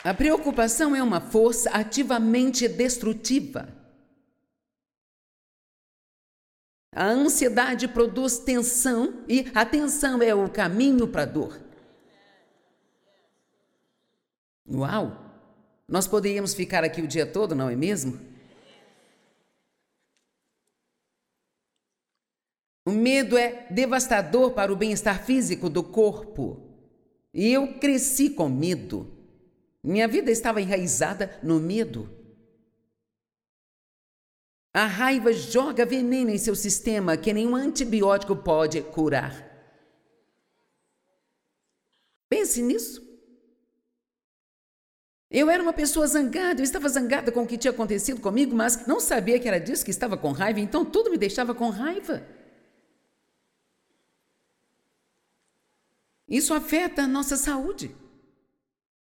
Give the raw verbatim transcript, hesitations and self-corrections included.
A preocupação é uma força ativamente destrutiva. A ansiedade produz tensão e a tensão é o caminho para a dor. Uau! Nós poderíamos ficar aqui o dia todo, não é mesmo? O medo é devastador para o bem-estar físico do corpo. E eu cresci com medo. Minha vida estava enraizada no medo. A raiva joga veneno em seu sistema que nenhum antibiótico pode curar. Pense nisso. Eu era uma pessoa zangada, eu estava zangada com o que tinha acontecido comigo, mas não sabia que era disso que estava com raiva, então tudo me deixava com raiva. Isso afeta a nossa saúde.